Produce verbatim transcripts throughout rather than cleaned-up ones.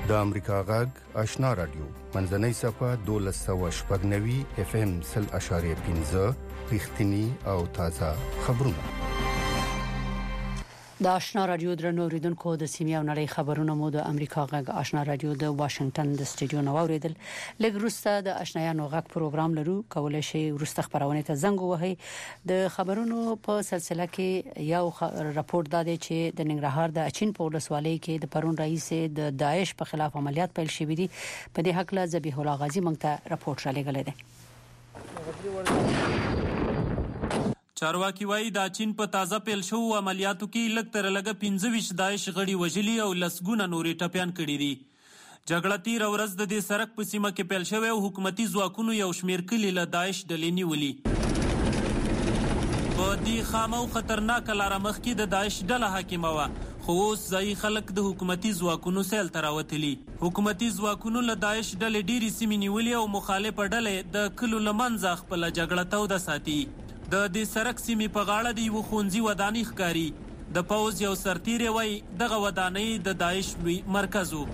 د امریکا غږ آشنا رادیو منځنۍ صفه دولس سوه شپږ نوي اف ام سل اشاریه پنځه رښتینی او تازه خبرونه. د آشنا رادیو درنو اوریدونکو د سیمې او نړۍ خبرونه مو د امریکا غږ آشنا رادیو د واشنگټن د سټډیو نو اوریدل. لږ وروسته د آشنایانو غږ پروګرام لرو، کولای شئ وروسته خبرونه ته زنګ ووهئ. د خبرونو په سلسله کې یو راپورټ داده چې د ننګرهار د اچین په ولسوالۍ کې د پرون رئیس د داعش په خلاف عملیات پیل شوې دي. په دې حق له ذبیح الله غازی مونږ ته راپورټ را لګلې ده. چارواکي وایي د چین په تازه پیل شو عملیاتو کې لږ تر لږه پنځه ویشت داعش غړي وژلي او لسګونه نورې ټپيان کړي دي. جګړه تیر ورځ د دې سرک په سیمه کې پیل شوی او حکومتي ځواکونو یو شمېر کلي له داعش ډلې نیولي. په دې خامه او خطرناکه لاره مخکې د داعش ډله حاکمه وه، خو اوس ځایي خلک د حکومتي ځواکونو سیل ته راوتلي. حکومتي ځواکونو له داعش ډلې ډېرې سیمې نیولې او مخالفه ډلې د کلو له منځه خپله جګړه توده ساتي. د دې سرک سیمې په غاړه د یوه ښوونځي ودانۍ ښکاري. د پوځ یو سرتیری وایي دغه ودانۍ د داعش لوی مرکز و.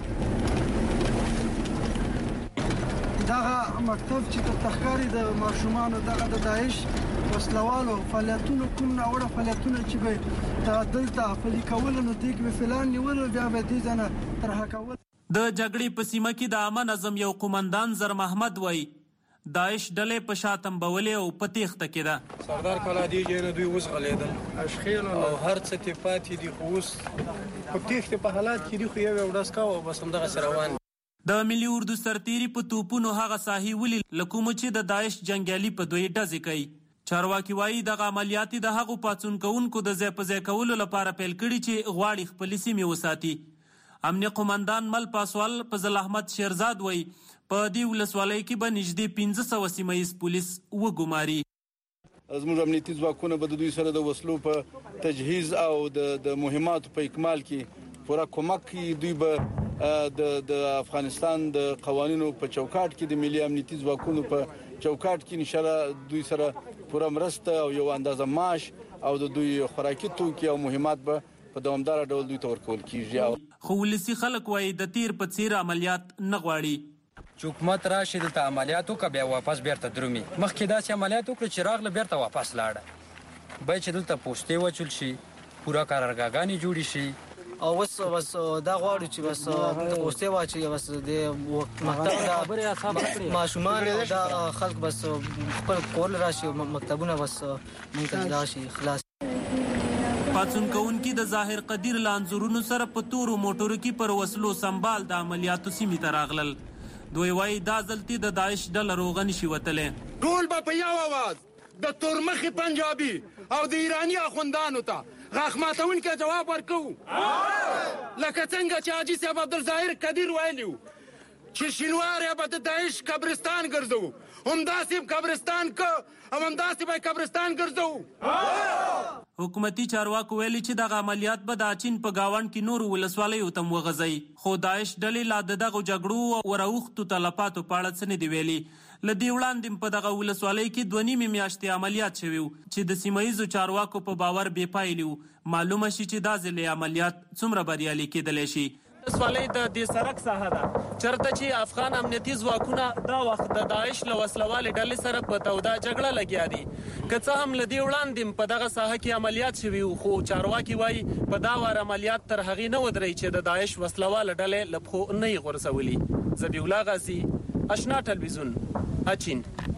دغه مکتب چې د تخکاري د ماشومانو دغه د داعش وسلوالو فعالیتونو کوم ناوړه فعالیتونه چې به دلته پلي کول نو دې کې فلان نیول بیا به دې ځنه ترها کول. د جګړې په سیمه کې د عامه نظم یو قومندان زر محمد وایي داعش ډلې په شاتم بولې او په تېښته کې ده. سردار کلادي جنه دوی اوس غلیدل اشخیل او هر څه ته پاتې دي، خو اوس په تېښته په حالات کې دي، خو یو ورځ کا او بس همدغه سره روان. د ملي اردو سرتیری په توپونو هغه ساحې ولي لکوم چې د داعش جنگیالي په دوی ډزې کوي. چارواکي وایي دغه عملیات د هغو پاڅون کوونکو د ځای په ځای کولو لپاره پیل کړي چې غواړي خپلې سیمې وساتي. امنیه قومندان مل پاسوال فضل احمد شیرزاد وایي په دې ولسوالۍ کې به نږدې پنځه سوه سیمه ییز پولیس وګماري. زموږ امنیتي ځواکونه به د دوی سره د وسلو په تجهیز او د د مهماتو په اکمال کې پوره کومک کوي. دوی به د د افغانستان د قوانینو په چوکاټ کې د ملي امنیتي ځواکونو په چوکاټ کې ان شاء الله دوی سره پوره مرسته او یو اندازه معاش او د دوی خوراکي توکي او مهمات به په دوامدار ډول دوی ته ورکول کیږي. خو ولسي خلک وایي د تیر په څیر عملیات نه غواړي. چې حکومت راشي دلته عملیات وکړي بیا واپس بیرته درومي. مخکې داسې عملیات وکړي چې راغله بیرته واپس لاړه. باید چې دلته پوستې وچول شي، پوره قرارګاهګانې جوړې شي. او بس بس دا غواړو چې بس پوستې واچي، بس د مکتب د ماشومان دا خلک بس خپل کور راشي مکتبونه بس مونږ ته راشي خلاص. پاتون کوونکي د ظاهر قدیر لانزورونو سره په تورو موټرو کې پر وسلو سنبال د عملیاتو سیمې ته راغلل. دوی وایي دا ځلتي د داعش ډله روغه نشي وتلی. ټول به په یو اواز د تورمخي پنجابي او د ایراني اخوندانو ته غاښ ماتونکی جواب ورکوو، لکه څنګه چې حاجي صاحب عبدالظاهر قدیر ویلي و چې شینواری به د داعش قبرستان ګرځوو، همداسې قبرستان که همداسې به قبرستان ګرځوو. حکومتي چارواکو ویلي چې دغه عملیات به د اچین په گاوند کې نورو ولسوالیو ته وغځوي، خو داعش ډلې لا د دغو جګړو او راوښتو تلفاتو په اړه څه نه دي ویلي. له دې وړاندې په دغه ولسوالۍ کې دوه نیمې میاشتې عملیات شوي و چې د سیمه ییزو چارواکو په باور بې پایلې و. معلومه شي چې دا ځلې عملیات څومره بریالي کېدلی شي. ولسوالۍ د دې سرک ساحه ده چېرته چې افغان امنیتي ځواکونه دا وخت د داعش له وسلوالې ډلې سره په توده جګړه لګیا دي. که څه هم له دې وړاندې په دغه ساحه کې عملیات شوي وو، خو چارواکي وایي په دا وار عملیات تر هغې نه ودرئ چې د داعش وسلواله ډلې له پښو نه یې غورځولي. ذبیح الله غازي، آشنا ټلویزیون، اچین.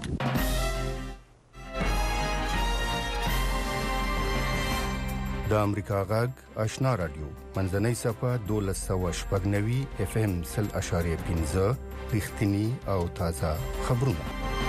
د امریکا غږ آشنا رادیو منځنۍ صفه دولس سوه شپږ نوي اف ام سل اشاریه پنځه رښتینی او تازه خبرونه.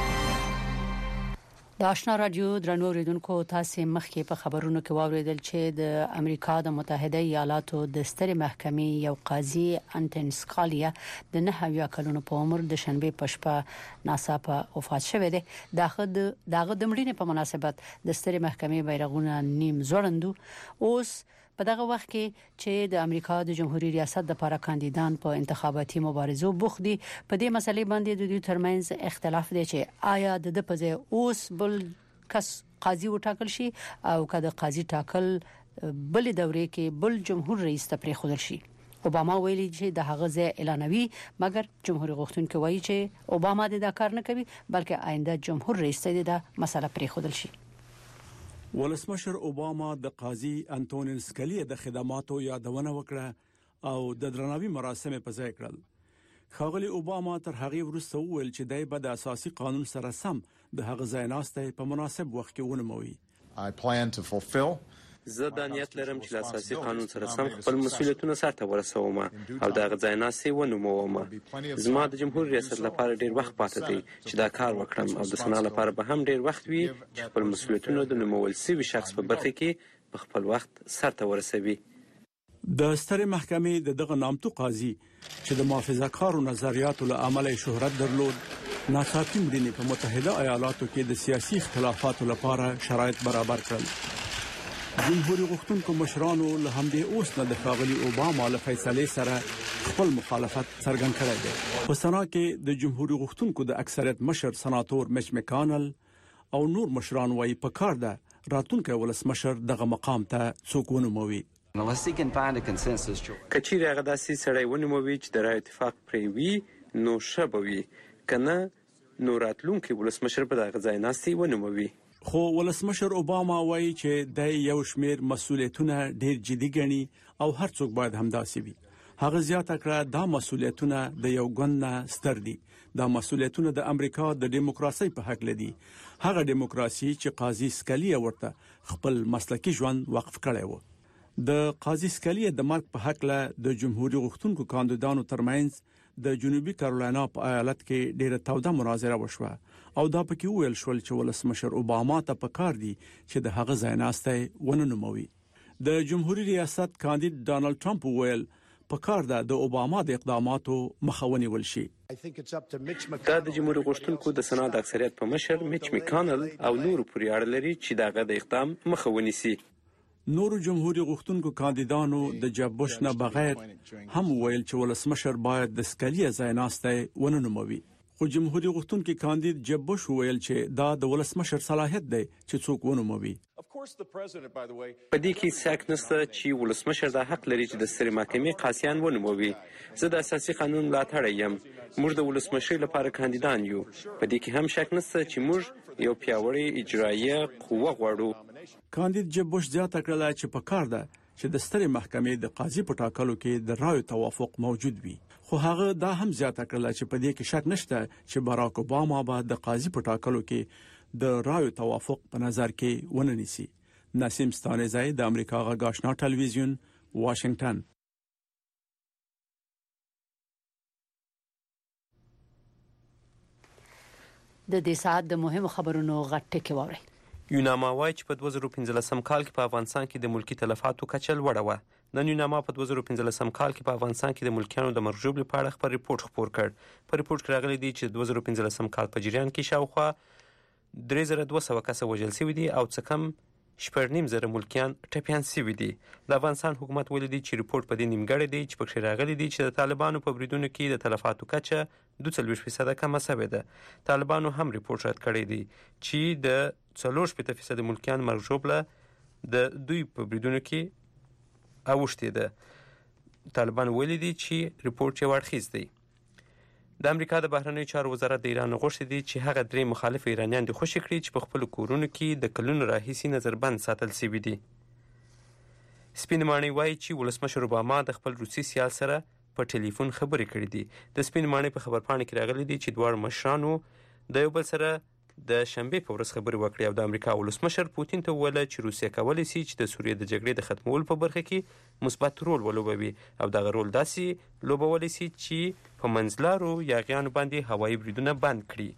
د آشنا رادیو درنو اوریدونکو، تاسو مخکې په خبرونو کې واوریدل چې د امریکا د متحده ایالاتو د سترې محکمې یو قاضي انټن سکالیا د نه اویا کلونو په عمر د شنبه په شپه ناڅاپه وفات شوی دی. داغه داغه د مړینې په مناسبت د سترې محکمې بیرغونه نیم ځوړندو. اوس په دغه وخت کې چې د امریکا د جمهوریت ریاست لپاره کاندیدان په انتخاباتي مبارزو بوخت دي، په دې مسلې باندې د دوی ترمنځ اختلاف دی چې آیا د د په ځای اوس بل کس قاضي وټاکل شي او کله قاضي ټاکل بل دورې کې بل جمهور رئیس ته پرېښودل شي. اوباما ویلي چې د هغه ځای اعلانوي مګر جمهوریت غوښتونکو وایي چې اوباما د دا کار نه کوي بلکې آینده جمهور رئیس ته د مسله پرې خودل شي. ولسمشر اوباما د قاضي انټونین سکالي د خدماتو یادونه وکړه او د درناوي مراسم په ځای کړل. ښاغلي اوباما تر هغه وروسته وویل چې دای په د اساسي قانون سره سم د هغه ځایناسته په مناسب وخت کې ونموي. I plan to fulfill زه د نیت لرم چې د اساسي قانون سره سم خپل مسؤلیتونه سرته ورسوم او د غځایناسي ونوموم. زما د جمهور ریاست لپاره ډیر وخت پاتې دی چې دا کار وکړم او د سنا لپاره به هم ډیر وخت وي چې خپل مسؤلیتونه د نومول شوی شخص په برخه کې په خپل وخت سرته ورسوي. د سترې محکمې د دغه نامتو قاضي چې د محافظه‌کارو نظریاتو له امله شهرت درلود ناڅاپي مړینې په متحده ایالاتو کې د سیاسي اختلافاتو لپاره شرایط برابر کړل. جمهوریت غوښتونکو مشرانو له همدې اوس نه د ښاغلي اوباما له فیصلې سره خپل مخالفت څرګند کړی دی. په سنا کې د جمهوریت غوښتونکو د اکثریت مشر سناتور میچ مکانل او نور مشران وايي په کار ده راتلونکي ولسمشر دغه مقام ته څوک ونوموي. کچیر هغه داسې سړی ونوموي چې د رای اتفاق پرې وي نو ښه به وي کنه نو راتلونکي ولسمشر په دغه ځای ناستي ونوموي. خو ولسمشر اوباما وایي چې د یو شمیر مسؤلیتونه ډیر جدي ګڼي او هر څوک باید همداسې وي. هغه زیاته کړه دا مسؤلیتونه د یو ګوند نه ستر دي. دا مسؤلیتونه د امریکا د دیموکراسي په حق لدی. هغه دیموکراسي چې قاضي سکالي ورته خپل مسلکي ژوند وقف کړی و. د قاضي سکالي د مرګ په حق له د جمهوریت غوښتونکو کاندیدانو ترمنځ د جنوبي کارولینا په ایالت کې ډیره توده مناظره وشوه او دا پکې ویل شول چې ولسمشر اوباما ته پکار دي چې د هغه ځایناسته وننوموي. د جمهوریت ریاست کاندید ډانلډ ټرمپ ویل پکار ده د اوباما د اقداماتو مخاوني ولشي. دا د جمهوریت غوښتونکو د سناد اکثریت په مشر میچ مکانل او نور پورې اړه لري چې داغه د اقدام مخاوني سي. نورو جمهوریت غوښتونکو کاندیدانو د جب بوش نه بغیر هم ویل چې ولسمشر باید د سکالي ځایناسته وننوموي. خو جمهوریت غوښتونکو کاندید جب بوش ویل چې دا د ولسمشر صلاحیت دی چې څوک ونوموي. په دې کې شک نشته چې ولسمشر د حق لري چې د سترې محکمې قاضیان ونوموي. زه د اساسي قانون ملاتړی یم. موږ د ولسمشر لپاره کاندیدان یو. په دې کې هم شک نشته چې موږ یو پیاوړی اجرایي قوه غواړو. کاندید جب بوش زیاته کړل چې په کار ده چې د سترې محکمې د قاضي په ټاکلو کې د رایو توافق موجود وي. خو هغه دا هم زیاته کړل چې په دې کې شک نشته چې باراک اوباما به د قاضي په ټاکلو کې د رایو توافق په نظر کې وننسي. نسیم ستانزی د امریکا غږ آشنا ټلویزیون واشنگټن. د دې ساعت د مهمو خبرونو غټ ټکی ووري. یوناما وایي چې په دوه زره پنځلسم کال کې په افغانستان کې د ملکی تلفاتو کچه لوړه وه. نن یوناما په دوه زره پنځلسم کال کې په افغانستان کې د ملکیانو د مرګ ژوبلې په اړه خپل ریپورت خپور کړ. په ریپورت کې راغلي دي چې دوه زره پنځلسم کال په جریان کې شاوخوا درې زره دوه سوه کسه وژل شوي دي او څه کم شپږ نیم زره ملکیان ټپیان شوي دي. د افغانستان حکومت ویلي دی چې ریپورت په دې نیمګړی دی چې پکې راغلي دي چې د طالبانو په بریدونو کې د تلفاتو کچه دوه څلوېښت فیصده کمه شوې ده. طالبانو هم ریپورت رد کړی دی چې د څلور شپېته فیصده ملکیان مرګ ژوبله د دوی په بریدونو کې اوښتې ده. طالبان ویلي دي چې ریپورت یو اړخیز دی. د امریکا د بهرنیو چارو وزارت د ایران غوښتي دي چې هغه درې مخالف ایرانیان د خوشي کړي چې په خپل کورونو کې د کلونو راهیسې نظربند ساتل شوي دي. سپین ماڼۍ وایي چې ولسمشر اوباما د خپل روسي سیال سره په ټلیفون خبرې کړې دي. د سپین ماڼۍ په خبرپاڼه کې راغلي دي چې دواړو مشرانو د یو بل سره د شنبې په ورځ خبرې وکړې او د امریکا ولسمشر پوتین ته وویل چې روسیه کولی شي چې د سوریې د جګړې د ختمولو په برخه کې مثبت رول ولوبوي او دغه رول داسې لوبولی شي چې په منځلارو یاغیانو باندې هوایي بریدونه بند کړي.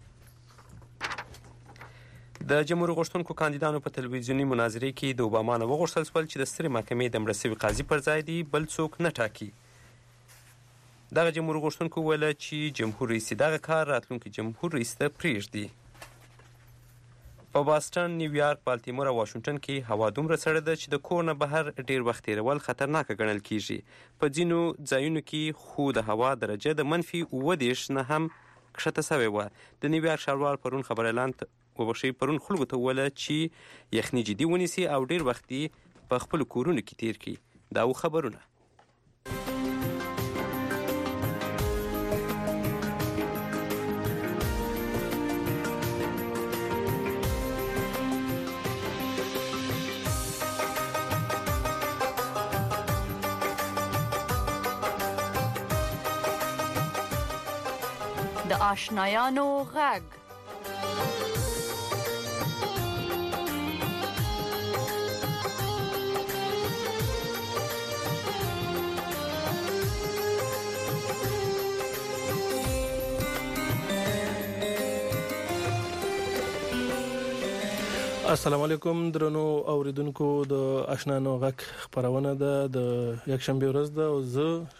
د جمهوریت غوښتونکو کاندیدانو په تلویزیوني مناظرې کې د اوباما نه وغوښتل شول چې د سترې محکمې د مړه شوي قاضي پر ځای دي بل څوک نه ټاکي. دغه جمهوریت غوښتونکو ویل چې جمهور رئیس دغه کار راتلونکي جمهور رئیس ته پرېږدي. په باستون، نیویارک، بالتیمور او واشنګټن کې هوا دومره سړه ده چې د کور نه بهر ډیر وخت تېرول خطرناکه ګڼل کیږي. په ځینو ځایونو کې خو د هوا درجه د منفي اووه دېرش نه هم کښته سوې وه. د نیویارک ښاروال پرون خبر اعلان وبښئ پرون خلکو ته وویله چې یخني جدي ونیسي او ډیر وخت په خپلو کورونو کې تېر کړي. دا و خبرونه. د آشنایانو غږ. السلام علیکم درنو اوریدونکو د آشنایانو غږ خبرونه ده د یک شنبه ورځ ده او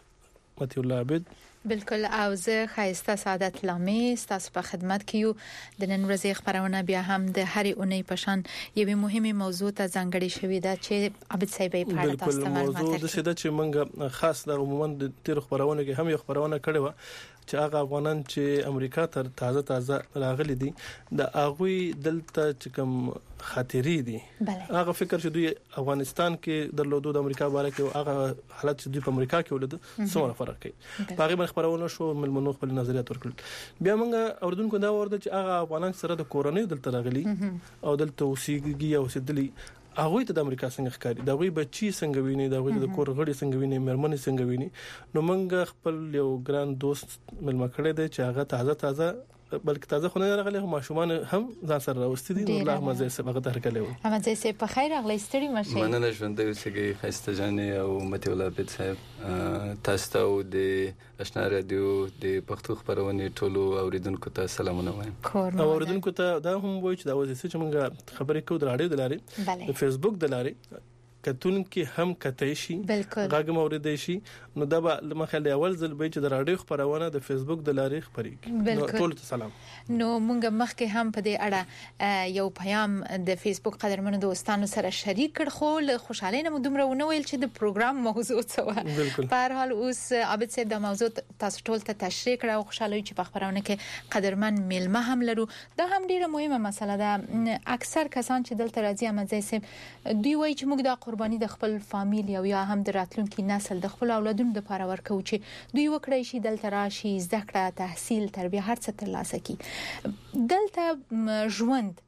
زه متي الله عبد بالکل او زه خایسته سعادت لامي ستاسو په خدمت کې یو. د نن ورځې خبرونه بیا هم د هرې اونۍ په شان یوه مهمه موضوع ته ځانګړې شوې ده چې عبد صاحب یې په اړه تاسو ته معلومات موضوع د شته چې موږ خاص د عموما د تیر خبرونه کې هم یو خبرونه کړې و چې هغه افغانان چې امریکا ته تازه تازه راغلي دي د اغوی دلته چې کوم خاطرې دي هغه فکر چې دوی افغانستان کې درلودو د امریکا باره کې هغه حالت چې دوی په امریکا کې ولود څومره فرق کوي په هغه خبرونه شو ملمنو خپل نظریات ورکړل. بیا موږ اوردونکو دا ورته چې هغه افغانان سره د کورونی دلته راغلي او دلته اوسېږي او سدلي هغه ته د امریکا څنګه ښکاری دا وی بچي څنګه ویني دا وی د کور غړي څنګه ویني مرمنې څنګه ویني. نو موږ خپل یو ګران دوست ملما کړی دی چې هغه تازه تازه بلکې تازه خو نه راغلي هم ماشومان هم ځان سره راوستي دي. الله مزه سبق ته هرکلی و مزه سه په خیر اغلی ستړي مشه مننه ژوند دی چې خسته جانې او متي الله عبد صاحب تاسو ته د آشنا رادیو د پښتو خبرونه ټولو اوریدونکو ته سلامونه وایم. اوریدونکو ته دا هم وایي چې دا وځي چې موږ خبرې کوو د راډیو د لارې د فیسبوک د لارې کتون کې هم کتای شي غږ موریدای شي. نو دا به لمخه اول ځل به چې د راډیو خبرونه د فیسبوک د لارې خبرېږي. ټول ته سلام. نو مونږ مخکې هم په دې اړه یو پیغام د فیسبوک قدرمنو دوستانو سره شریک کړ خو له خوشاله نه دومره ونه ویل چې د پروګرام موضوع څه و. په هر حال اوس عبد صاحب د موضوع تاسو ټول ته تشریح کړو او خوشاله چې په خبرونه کې قدرمن میلمه هم لرو. دا هم ډیره مهمه مسله ده. اکثر کسان چې دلته راځي امازه صاحب دوی وایي چې موږ د قرباني د خپل فامیل او یا هم د راتلونکي نسل د خپل اولادونو لپاره ورکو چې دوی وکړي شي دلته راشي زده کړه تحصیل تربیه هر څه ترلاسه کړي. دلته ژوند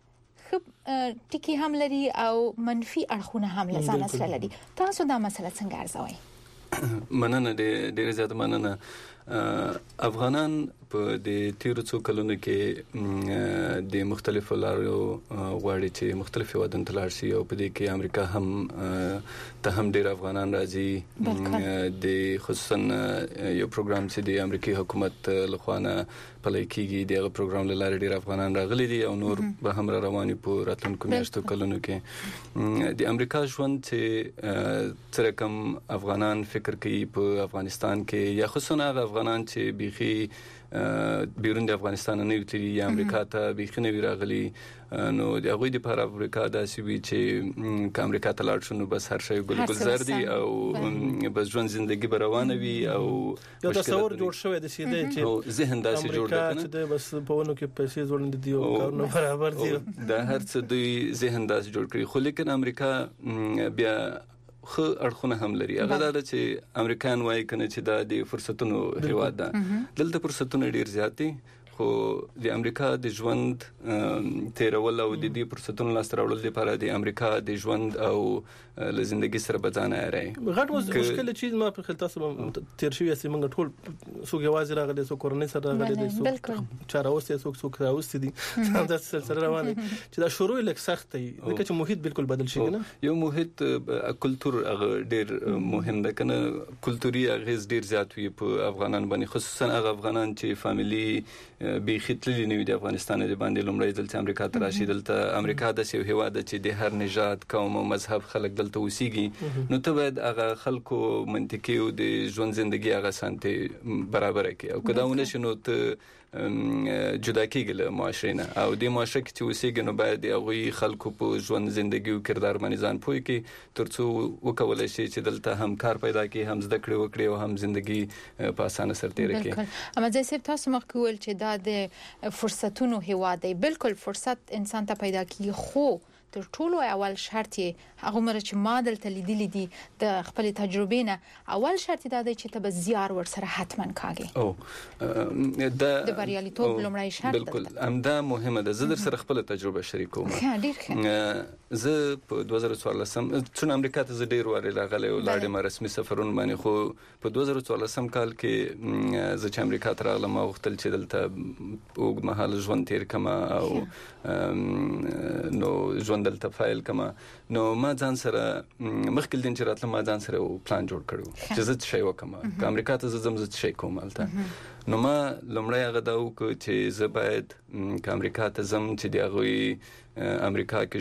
خب ټکی هم لري او منفي اړخونه هم لزان سره لري. تاسو دا مسله څنګه ارزوئ؟ مننه ډېر زیات مننه. افغانان په د تیرو څو کلونو کې د مختلفو لارو غواړي چې مختلفو ودانو ته لاړ شي او په دې کې امریکا هم ته هم ډېر افغانان راځي. د خصوصا یو پروګرام چې د امریکای حکومت لخوانه پلی کیږي دغه پروګرام لاره ډېر افغانان راغلي دي او نور به هم رواني په راتلونکو میاشتو کلونو کې. د امریکا ژوند چې تر کوم افغانان فکر کوي په افغانستان کې یا خصوصا هغه افغانان چې بيخي بیرون د افغانستان نه وتلی یا امریکا ته بيخي نه راغلي نو د هغه د پر امریکا داسې وی چې ک امریکا ته لاړ شنو بس هر شی ګل ګلزار دي او بس ژوند ژوندۍ روانه وي او یو تصور جوړ شوی د سیده چې ذهن داسې جوړ کړي چې بس په ونو کې پیسې ځوړند دي او کارونه برابر دي دا هر څه دوی ذهن داسې جوړ کړي. خو لیکن امریکا بیا خو اړخونه هم لري. هغه دا چې امریکایان وایي کنه چې دا د فرصتونو هیواد ده. دلته فرصتونه ډیر زیات دي خو د امریکا د ژوند تیرول او د دې فرصتونو لاس راوړل لپاره د امریکا د ژوند او له ژوندۍ سره بدانه راي غټ مشکل چې ما په خپل تاسو تیر شوی چې موږ ټول څوک یوازې راغلي څوک کورنۍ سره راغلي دي څوک چاره اوسې څوک څوک راوستي دي هم د سلسله روانه چې دا شروع لک سخت دی ځکه چې محیط بالکل بدل شي نه یو محیط کلچر ډیر مهم ده کنه کلتوري اغیز ډیر زیات وي په افغانان باندې خصوصا هغه افغانان چې فاميلي به خپل نه وي د افغانستان د باندې لومړی دلته امریکا ته راشي. دلته امریکا د سیو هیواد چې د هر نژاد قوم او مذهب خلک دلته اوسېږي نو ته باید هغه خلکو منطقي او د ژوند ژوندۍ هغه سنتي برابر کړي او کداونه شنو ته جدا کېږي له معاشره او د معاشره کې چې اوسېږي نو باید هغه خلکو په ژوند ژوندۍ او کردار باندې ځان پوي کې ترڅو وکولای شي چې دلته هم کار پیدا کړي هم زده کړې وکړي او هم ژوندۍ په اسانه سره تیر کړي. اما ځکه تاسو مخکې ویل چې دا د فرصتونو هیواد دی بالکل فرصت انسان ته پیدا کیږي خو تر ټولو اول شرط هغه مر چې ما دلته لیدلې دي د خپل تجربې نه اول شرط دا دی چې ته به زیار ور سره حتما کاږي او د بریالیتوب لومړی شرط بالکل همدا مهمه ده. زه در سره خپل تجربه شریکوم. زه په دوه زره څوارلسم چون امریکا ته زه ډیر واره راغلی او لاړم رسمي سفرون باندې، خو په دوه زره څوارلسم کال کې زه چې امریکا ته راغلم او غوښتل چې دلته اوږد مهال ژوند تیر کما او نو ژوند دلته فایل کما، نو ما ځان سره مخکې دین چې راتلم ما ځان سره پلان جوړ کړو چې زه څه شی وکم که امریکا ته زم زه څه شی کوم هلته. نو ما لومړی هغه دا وکړ چې زه باید که امریکا ته زم چې د هغوی امریکا کې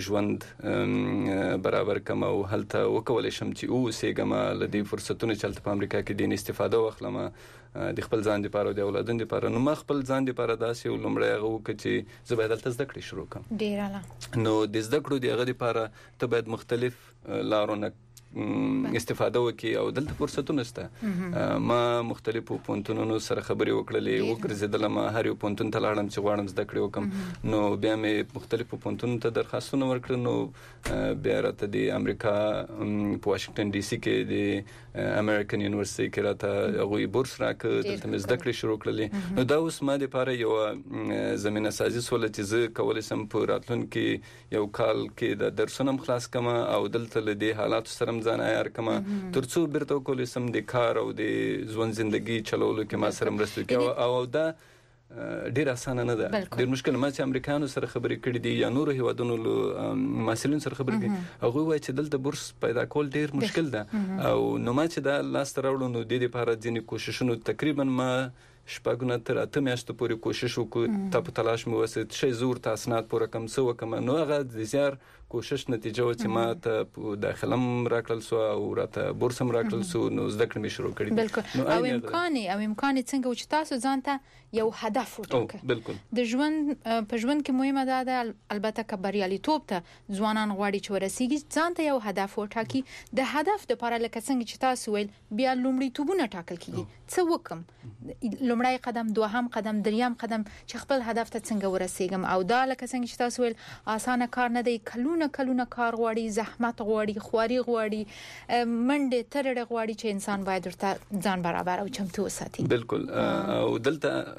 ژوند برابر کم او هلته وکولی شم چې اوسېږم له دې فرصتونو چې هلته په امریکا کې دین استفاده واخلم د خپل ځان دپاره او د اولادونو دپاره. نو ما خپل ځان دپاره داسې یو لومړی هغه وکړه چې زه باید هلته زده کړې شروع کړم. ډېر اعلی. نو د زده کړو د هغه دپاره ته باید مختلف لارو نه استفاده وکړي او دلته فرصتونه شته. ما مختلفو پوهنتونونو سره خبرې وکړلې، وګرځېدلم، هر یو پوهنتون ته لاړم چې غواړم زده کړې وکړم. نو بیا مې مختلفو پوهنتونونو ته درخواستونه ورکړل. نو بیا راته د امریکا په واشنګټن ډي سي کې د امریکن یونیورسيټي کې راته هغوی بورس راکړ، دلته مې زده کړې شروع کړلې. نو دا اوس ما دپاره یوه زمینه سازي سوله چې زه کولی شم په راتلونکي یو کال کې د درسونه هم خلاص کړم او دلته له دې حالاتو سره ځان عیار کما ترڅو بیرته وکولی سم د کار او د ژوند زندگی چلولو کې ما سره مرسته وکړي. او دا ډیر اسانه نه ده، ډیر مشکل. ما چې امریکایانو سره خبرې کړې دي یا نورو هیوادونو له مسؤلین سره خبرې کړې، هغوی وایي چې دلته بورس پیدا کول ډیر مشکل ده. او نو ما چې دا لاس ته راوړو نو د دې لپاره ځینې کوششونو تقریبا ما شپږ نه تر اته میاشتو پورې کوشش وکړو. ته په تلاش مې اوسه چې زور ته اسناد پوره کم څه وکم. نو هغه د زیار کوشش نتیجه و چې ما ته په داخلم راکړل سو او راته بورس هم راکړل سو. نو زده کړې مې شروع کړې. بالکل. او امکان او امکان څنګه و چې تاسو ځان ته یو هدف وټاکئ. بالکل. د ژوند په ژوند کې مهمه ده ده البته که بریالیتوب ته ځوانان غواړي چې ورسیږي ځان ته یو هدف وټاکي. د هدف لپاره لکه څنګه چې تاسو ویل بیا لومړیتوبونه ټاکل کیږي. څه وکم؟ لومړی قدم، دوهم قدم، دریم قدم چې خپل هدف ته څنګه ورسیږم. او دا لکه څنګه چې تاسو ویل اسانه کار نه دی، کلونه کلونه کار غواړي، زحمت غواړي، خواري غواړي، منډه ترړه غواړي چې انسان باید ورته ځان برابر او چمتو وساتي. بالکل. او دلته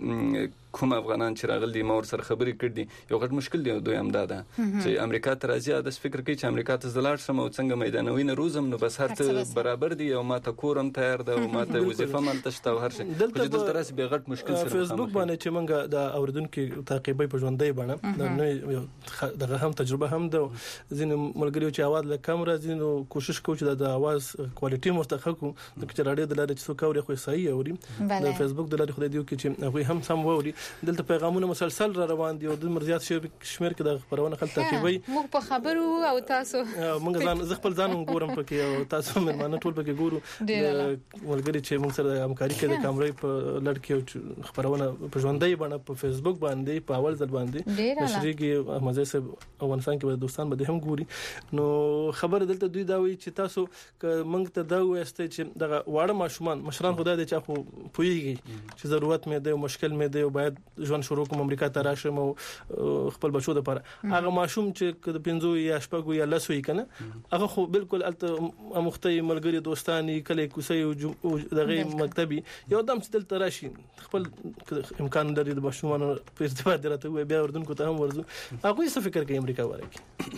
کوم افغانان چې راغلي ما ور سره خبرې کړې، یو غټ مشکل دی دوی هم دا ده چې امریکا ته راځي د فکر کوي چې امریکا ته زلاړ شم او څنګه میدانوي نه روزم نو بس هر څه برابر دي او ما ته کورم تیار ده او ما ته وظیفه ملته شته او هر شي. دلته راځي به غټ مشکل سره فیسبوک باندې چې موږ د اوریدونکو تعقیبي په ژوندۍ باندې نو دغه هم تجربه هم ده. ځینې ملګری چې आवाज له کم راځي نو کوشش کوي چې د आवाज کوالټي مرتخه کو چې رادیو د لارې چې څوک اوري خو صحیح اوري. د فیسبوک د لارې خو د دیو کې چې هغه هم سم ووري. دلته پیغامونه مسلسل را روان دي او د مرزيات شمیر کې د خبرونه خلک تعقیبوي. موږ په خبرو او تاسو موږ ځان ز خپل ځان ګورم پکې او تاسو مېرمانه ټول پکې ګورو. ملګری چې موږ سره همکاري کوي د کامرې په لړ کې خبرونه په ژوندۍ باندې په فیسبوک باندې په اول ځل باندې نشریږي. مزه سه افغانستان کې به دوستان به هم ګوري. نو خبر دلته دوی دا وی چې تاسو ک موږ ته دا وایسته چې دغه واړه ماشومان مشران خدای دې چې خو پويږي چې ضرورت مې دی او مشکل مې دی او باید ژوند شروع کوم امریکا ته راشم او خپل بچو د لپاره. هغه ماشوم چې د پنځو یا شپږو یا لسو یې کنه هغه خو بالکل الته مختي ملګری دوستانی کله کوسي او دغه مکتبي یو دم چې دلته راشي خپل امکان لري د ماشومان په ارتباط درته بیا اردن کو ته هم ورزو. هغه څه فکر کوي امریکا ورکی؟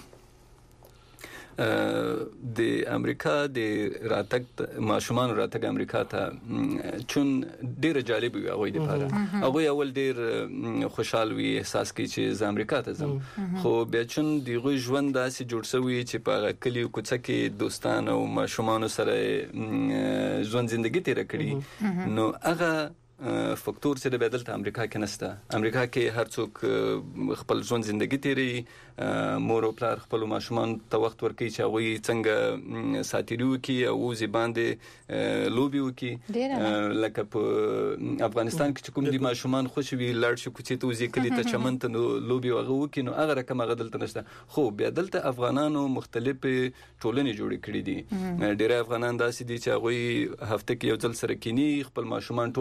د امریکا د راتګ ماشومان راتګ امریکا ته چون ډیره جالب وي هغه د لپاره. هغه اول ډیر خوشاله وي احساس کوي چې ز امریکا ته ځم، خو بیا چون دغه ژوند داسې جوړ شوی چې په کلی کوڅه کې دوستان او ماشومان سره ژوند ژوندۍ تیر کړي نو هغه فاکتور چې د بدل ته امریکا کې نشته. امریکا کې هر څوک خپل ژوند ژوندۍ تیری، مور او پلار خپل ماشومان ته وخت ورکوي چې هغه څنګه ساتيري وکي او زی باندې لوبي وکي. لکه په افغانستان کې کوم دي ماشومان خوشوي لړ شي کوڅې ته وزي کلی ته چمن ته لوبي وغه وکي نو هغه رقم هغه دلته نشته. خو بیا دلته افغانانو مختلف ټولنې جوړې کړې دي. ډېر افغانان داسې دي چې هغه هفته کې یو ځل سره کینی خپل ماشومان ټول راولي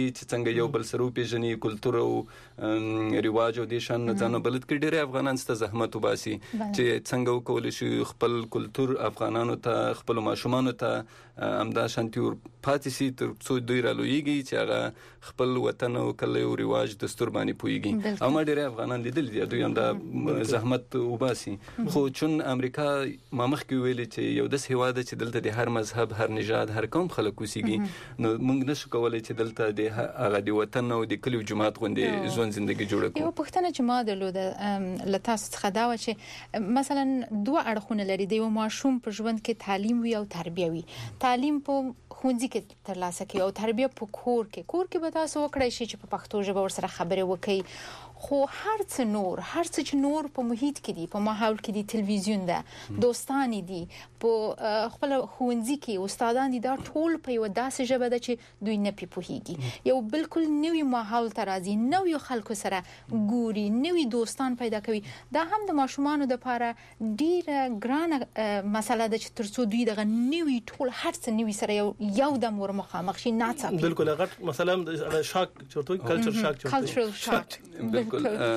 چې څنګه یو بل سره پیژني کلچر او ریواج او د شان ځانو بلد کې ډېر افغانان ست زحمت وباسي چې څنګه وکول شي خپل کلچر افغانانو ته خپل ماشومانو ته امدا شانتیور پاتې سي تر څو دوی رالويږي چې هغه خپل وطن او کله او ریواج دستور باندې پويږي او ما ډېر افغانان لیدل دي دوی هم دا زحمت وباسي خو چون امریکا ما مخکې ویل چې یو داس هیواد چې دلته د هر مذهب هر نژاد هر قوم خلک اوسېږي نو موږ نشو کولای چې دلته د هغه د وطن او د کلیو جماعت غوندې ژوند ژوندۍ جوړ کړو یو پښتنه چې ما درلوده لتاس څخه دا و چې مثلا دوه اړخونه لري د یو ماشوم په ژوند کې تعلیم وي او تربیه وي تعلیم په ښوونځي کې ترلاسه کوي او تربیه په کور کې کور کې به تاسو وکړئ شي چې په پښتو ژبه ورسره خبرې وکړي خو هر څه نور هر څه چې نور په محیط کې دي په ماحول کې دي تلویزیون ده دوستان دي په خپل ښوونځي کې استادان دي دا ټول په یو داسې ژبه ده چې دوی نه پیپوهيږي یو بالکل نوې ماحول ته راځي نوې خلکو سره ګوري نوې دوستان پیدا کوي دا هم د ماشومانو لپاره ډیره ګرانه مسله ده چې ترڅو دوی دغه نوې ټول هر څه نوې سره یو یو د مور مخامخ شي ناڅاپي بالکل هغه مثلا شاک چورتوي کلچر شاک کلچرل شاک بالکل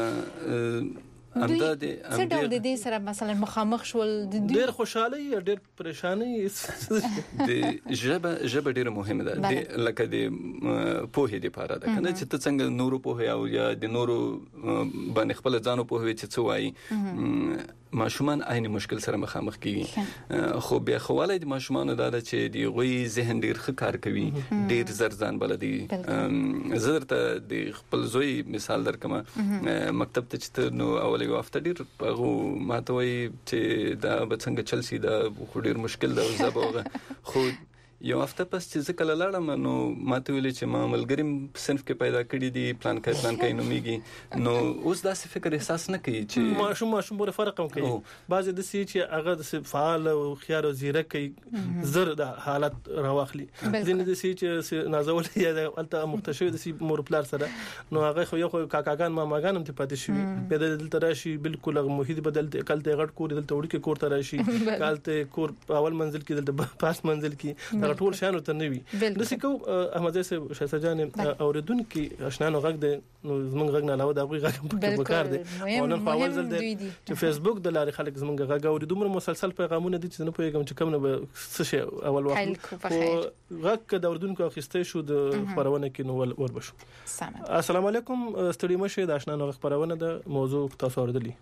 امدا د څه ډول د دې سره مثلا مخامخ شول ډېر خوشحالي یا ډېر پریشانی د ژبه ژبه ډېر مهمه ده د لکه د پوهې لپاره ده کنه چې ته څنګه نورو پوهې او یا د نورو باندې خپل ځانو پوهې چې څه وایي ماشومان عین مشکل سره مخامخ کیږي خو بیا خوالای د ماشومان دا چې دی غوي ذهن ډیر ښه کار کوي ډیر زر ځان بلدي زه درته د خپل زوی مثال درکم مکتب ته چې نو اول یو هفته ډیر هغه ماته وای چې دا به څنګه چلسي دا خو ډیر مشکل ده زبوغه خو یو هفته پس چې زه کله لاړم نو ماته ویل چې ما ملګریم صنف کې پیدا کړی دي پلان کوي پلان کوي نوميږي نو اوس داسې فکر احساس نه کوي چې ماشوم ماشوم بوله فرق هم کوي بعضی د سي چې هغه د فعال او خيار او زیرک کوي زر د حالت راوخلي ځینې د سي چې نازول یا الته مختشوي د سي مور پلار سره نو هغه خو یو کاکاګان ماماګان هم ته پاتې شي په دلته راشي بالکل هغه محیط بدل کلته غټ کور دلته وړي کې کور ته راشي کالته کور اول منزل کې دلته پاس منزل کې دا ټول شانو ته نوي د سکو احمد زه شاه جان اوریدونکو آشنانو غږ د زمونږ غږ نه علاوه د غږ په کار دي او نن په اول ځل چې فیسبوک د لارې خلک زمونږ غږ اوري دومره مسلسل پیغامونه دي چې نه پوهیږم چې کوم نه څه شي اول وخت او غږ د اوریدونکو اخیسته شو د خبرونه کې نو ور بشو السلام علیکم ستړي مشه د آشنانو خبرونه د موضوع تاسو اوریدلی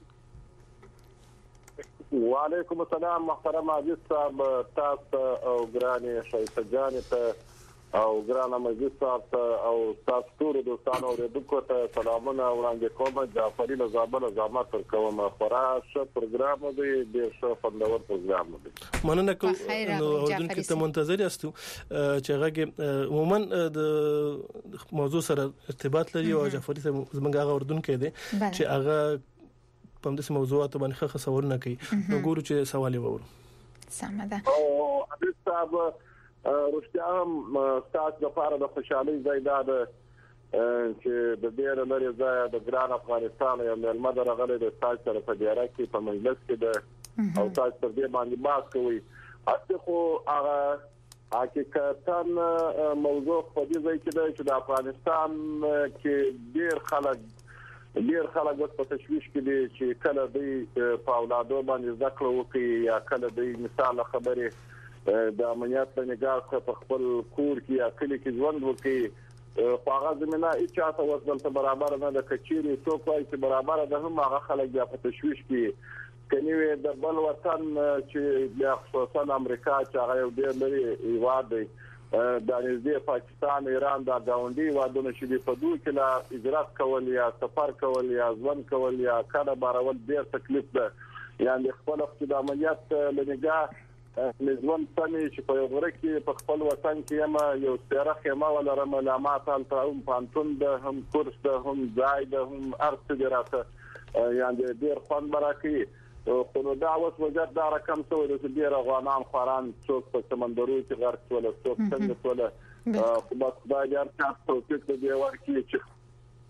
وعلیکم السلام محترم عزیز صاحب تاسو او ګراني شایسته جان ته او ګرانه مجلس صاحب او تاسو ټول دوستانو اوریدونکو ته سلامونه وړاندې کوم جعفري له زابل زحمت ورکوم خراش پروګرام دی ډیر ښه خوندور پروګرام دی مننه کوم نو اوریدونکو ته منتظر یاستو چې هغه عموما د موضوع سره ارتباط لري او جعفري زمونږ هغه اوریدونکو دی چې هغه په دې موضوعاتو باندې ښه خبرونه کوي نو ګورو چې سوال وورو سمه ده او حبیب صاحب رښتیا هم تاسو لپاره د خوشحالي ځای ده چې د ډېر لري ځای د ګران افغانستان یو ملمد راغلی د تاسو سره په ډیره کې په مجلس کې ده او تاسو پر دې باندې بحث کوي اته خو هغه حقیقتا موضوع په دې ځای کې ده چې د افغانستان کې ډېر خلک ډیر خلک په تشويش کې دي چې کله دوی په اولادو باندې ذکر وکړي یا کله دوی مثال خبره د امنیت په نگاه په خپل کور کې یا کلی کې ژوند وکړي په هغه زمينه چې تاسو ورته برابر نه د کچيري څوک وایي چې برابر ده هم هغه خلک بیا په تشويش کې کني د بل وطن چې بیا خصوصا امریکا چې هغه یو ډیر لري هیواد دی د نږدې پاکستان ایران دا گاونډي وادونه چې په دوی کې لا اجرات کول یا سفر کول یا ځوان کول یا کله بارول ډیر تکلیف ده یعنی خپل خپل د عملیات لنګه نظام ثاني چې په غوړه کې په خپل وطن کې یم یو سره خیمه ولا رملامات تل هم پانتون ده هم کورس ده هم ځای ده هم ارث دراته یعنی ډیر خوان برکي خو نو دا اوس وجد دا رقم څو د ډیر افغانان خوران څوک په سمندرو کې غرق ولا څوک څنګه ولا خو بس دا یار تاسو چې د ورکی چې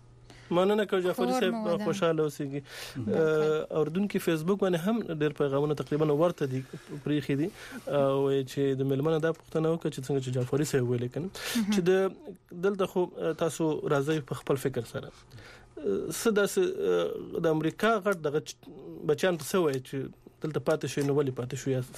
مننه کوم جعفری صاحب خوشاله اوسئ. اردن کې فیسبوک باندې هم ډېر پیغامونه تقریبا ورته دي پریخي دي او چې د ملمنه د پښتنو کې چې څنګه چې جعفری صاحب ویل کنه چې د دلته خو تاسو راځي په خپل فکر سره سداس د امریکا غټ دغه بچان څه وایي چې دلته پاتې شي نو ولې پاتې شو یا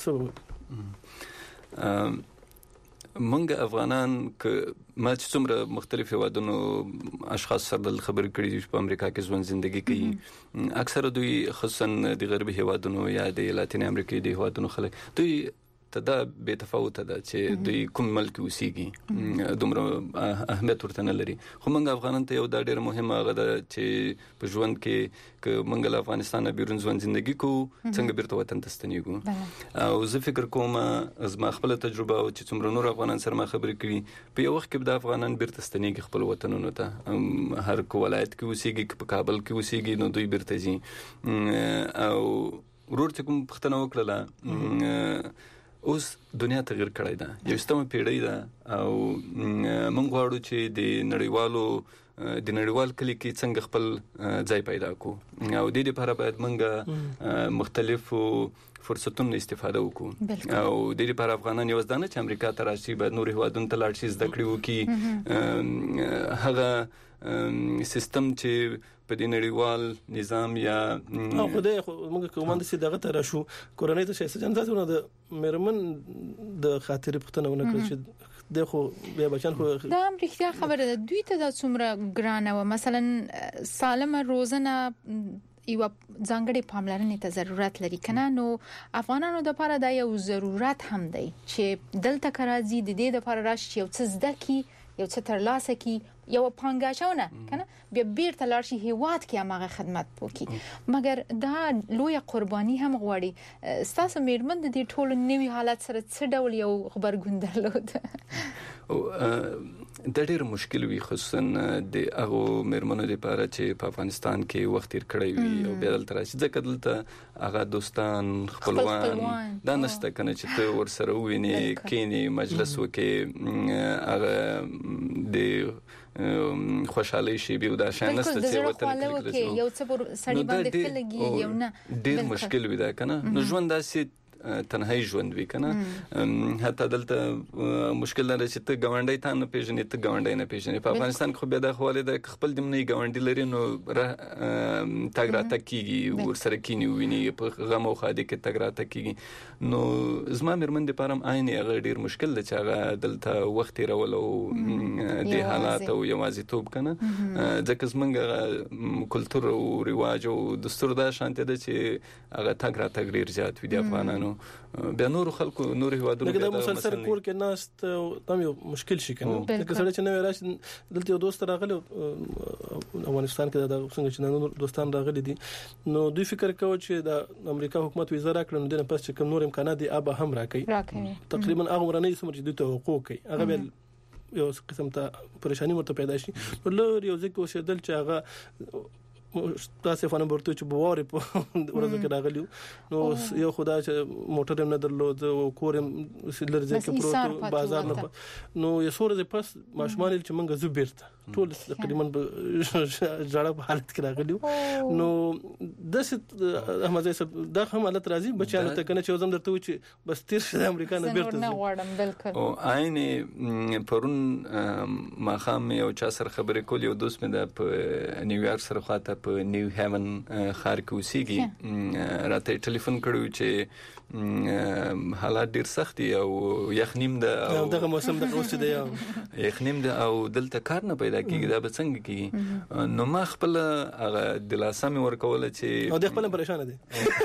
څه منګ افغانان ک ما چې څومره مختلف هوادونو اشخاص سره د خبرې کړې دي په امریکا کې ژوند ژوندۍ کوي اکثره دوی خصوصا د غربي هوادونو یا د لاتین امریکا د هوادونو خلک دوی تدا به تفاوت ده چې دوی کوم ملک وسیږي دومره اهمیت ورته نه لري. خو موږ افغانان ته یو دا ډېر مهمه غوډه چې په ژوند کې ک موږ له افغانستان بیرون ژوند ژوندۍ کو څنګه بیرته وطن ته ستنیږو او زه فکر کوم از ما خپل تجربه او چې څومره نور افغانان سره ما خبرې کړي په یو وخت کې د افغانان بیرته ستنیږي خپل وطنونو ته هر کو ولایت کې وسیږي په کابل کې وسیږي نو دوی بیرته ځي او ورور ته کوم پښتنه وکړه اوس دنیا تغیر کړی ده یو ستمه پیړۍ ده او موږ غواړو چې د نړیوالو د نړیوال کلی کې څنګه خپل ځای پیدا کو او د دې لپاره باید موږ مختلفو فرصتونو استفاده وکړو او د دې لپاره افغانان یو ځدانه چې امریکا ته راشي باید نور هوادونو ته لاړ شي زده کړې وکړي هغه سیستم چې په دې نړیوال نظام یا او خدای موږ کومند سي دغه تر شو کورنۍ ته شي ځان ځاتونه د مرمن د خاطر پښتنه ونه کړی چې دغه بیا بچان خو دا امریکا خبره ده دوی ته د څومره ګرانه و مثلا سالمه روزنه یو ځانګړي پاملرنې ته ضرورت لري کنه نو افغانانو د لپاره دا یو ضرورت هم دی چې دلته کراځي د دې لپاره راشي یو څه زده کی یو څه ترلاسه کی یو پانګاچونه کنه بیا بیرته لاړ شي هیواد کې هغه خدمت وکړي مګر دا لوی قرباني هم غواړي. ستاسو میرمن د دې ټولو نوي حالت سره څه ډول یو خبرګون درلود؟ او د ډېر مشکل وي خصوصا د هغه میرمنو لپاره چې په افغانستان کې وخت تیر کړی وي او بیا دلته راشي ځکه دلته هغه دوستان خپلوان دا نشته کنه چې ته ورسره ویني کینی مجلس وکي هغه د خوشحالي شي به دا شان نشته چې وطن کې یو څه سړی باندې کلګي یو نه ډېر مشکل وي دا کنه نو ژوند داسې تنهایی ژوند وی کنه حتی دلته مشکل لري چې ته ګاونډي ته نه پیژنې ته ګاونډي نه پیژنې په افغانستان کې خو بیا د خواله د خپل دمنې ګاونډي لري نو تاګ راته کیږي ورسره کینی ویني په غم او خاده کې تاګ راته کیږي نو زما مرمن د پارم عین هغه ډیر مشکل دی چې هغه دلته وخت راول او د حالات او یوازیتوب کنه ځکه زمونږ کلچر او رواج او دستور دا شانته ده چې هغه تاګ راته ډیر زیات وي د افغانانو بیا نور خلکو نور هوادونو دا مسلسل کور کې ناست تم یو مشکل شي کنه لکه سره چې نو راشي دلته یو دوست راغلی افغانستان کې دا څنګه چې نور دوستان راغلي دي نو دوی فکر کوي چې د امریکا حکومت ویزه راکړي نو د پس چې کوم نور امکانات دي ابا هم راکړي تقریبا هغه ورنۍ سم چې د حقوق کوي هغه یو قسم ته پریشانی مرته پیدا شي نو لور یو ځکه وشدل چې هغه تاسو فانه ورته چې بواره په ورځ کې راغلیو نو یو خدا چې موټر هم نه درلود او کورم سلرځه کې پروت بازار نه نو یو سورې پس ماشمال چې منګه زبرته ټول تقریبا جړه په حالت کې راغلیو نو د احمد صاحب دا هم حالت راځي بچانو ته کنه چې زم درته و چې بس تیر شه امریکا نه بیرته نه غواړم بالکل او عین پرون ما خام یو چا سره خبرې کول یو دوست مې د په نیویارک سره خاطه په نیو هیون خار کې اوسېږي راته ټلیفون کړو چې حالات ډیر سخت دي او یخنیم ده دغه موسم د اوس دی یخنیم ده او دلته کار نه پیدا کیږي دا به څنګه کیږي نو ما خپل هغه دلاسه مې ورکول چې او د خپل پریشان دي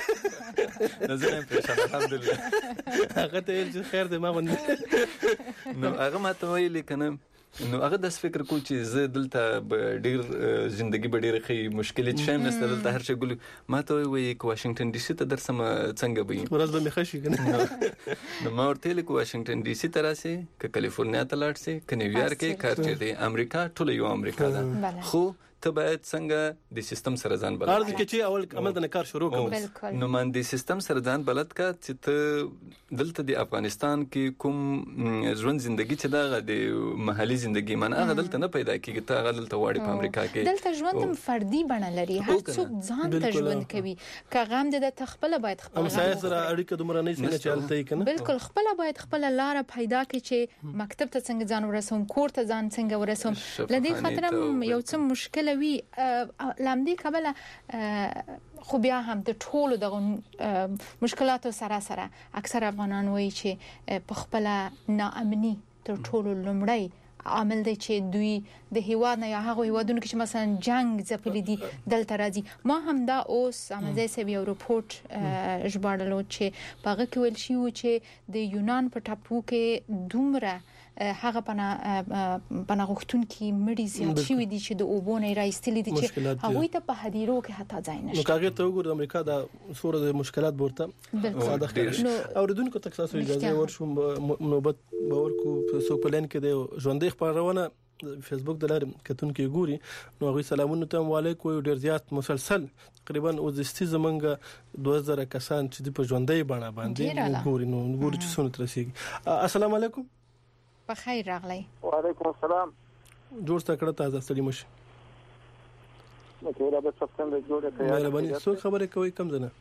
نظر پریشان الحمدلله هغه ته چې خیر دې ما باندې نو هغه ماته ویل کنه نو هغه د فکر کو چې زه دلته ډیر ژوندۍ به ډیر خې مشکلې شایم نست دلته هر څه ګل ما ته وی کو واشنگټن ډي سي ته درسم څنګه به ورځ به مخشي کنه نو ما ورته لیکو واشنگټن ډي سي ته راسي ک کالیفورنیا ته لاړ سي ک نیویارک کې کار چي دي امریکا ټول یو امریکا ده خو ته باید څنګه د سیستم سره ځان بلد ارزه کې چې اول عمل د کار شروع کړو نو من د سیستم سره ځان بلد کا چې ته دلته د افغانستان کې کوم ژوند ژوندۍ چې دا د محلي ژوندۍ من هغه دلته نه پیدا کیږي ته هغه دلته واړی په امریکا کې دلته ژوند فردي بڼه لري هر څوک ځان ته ژوند کوي کغام د تخپل باید خپل هم سره اړیکه دومره نه سینه چلته کنه بالکل خپل باید خپل لار پیدا کړي چې مکتب ته څنګه ځان ورسوم کور ته ځان څنګه ورسوم لدی خاطر یو څه مشکل وي لامدي قبل خو بیا هم د ټولو د مشکلاتو سره سره اکثر افغانان وایي چې په خپل ناامني تر ټولو لومړی عامل دی چې دوی د هیواد نه یا هغه هیوادونو کې چې مثلا جنگ ځپلي دي دلته راځي ما هم دا اوس امازه سوي یو رپورت ژباړلو چې پاغه کې ویل شي چې د یونان په ټاپو کې دومره هغه پنا پنا غوښتون کې مړي زیات شوی دي چې د اوبونه راځتلې دي چې هغه ته په هدیرو کې حتی ځای نشته نو کاغه ته وګورئ امریکا دا سوره د مشکلات ورته ساده ښکاري اوریدونکو ته تاسو اجازه ورشم نوبت باور کو څوک په لین کې د ژوندۍ خبرونه فیسبوک د لارې کتونکو ګوري نو هغه سلامونه ته علیکم ډیر زیات مسلسل تقریبا وزستی زمونږ دوه زره کسان چې په ژوندۍ باندې باندې ګوري نو ګوري چې څونه ترسيږي السلام علیکم په خیر راغلی وعلیکم السلام جوړ تکړه تازه ستړي مشه نو ټول به څنګه جوړه کوي مهرباني څو خبره کوي کم زنه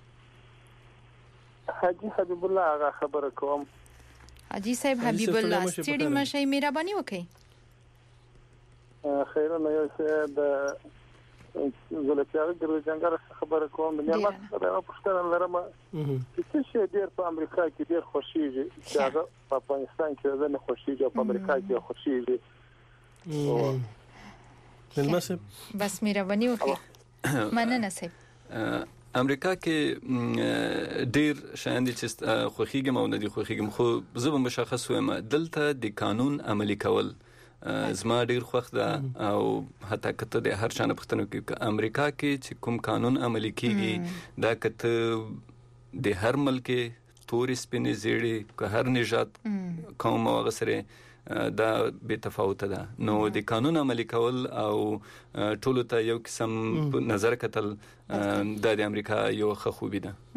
حاجی حبیب الله هغه خبره کوم حاجی صاحب حبیب الله ستړي مشه مهرباني وکړئ خیر نه یو څه د زلفیار د جنګر خبره کوم د نیمه سره پښتنه لرم چې څه ډیر په امریکا کې ډیر خوشیږي چې هغه په افغانستان کې نه خوشیږي په امریکا کې خوشیږي نلمسه بس مهرباني وکړئ مننه سه امریکا کې ډیر شاین دي چې خوخیګم او نه دي خوخیګم خو زه به مشخص وایم دلته د قانون عملی کول زما ډیر خوښ ده او حتی کته د هر چانه پښتنو کې امریکا کې چې کوم قانون عملی کیږي دا کته د هر ملک تورې سپینې زیړې که هر نژاد قوم او غسره دا به تفاوت ده نو د قانون عملی کول او ټولو ته یو قسم نظر کتل د امریکا یو خوبی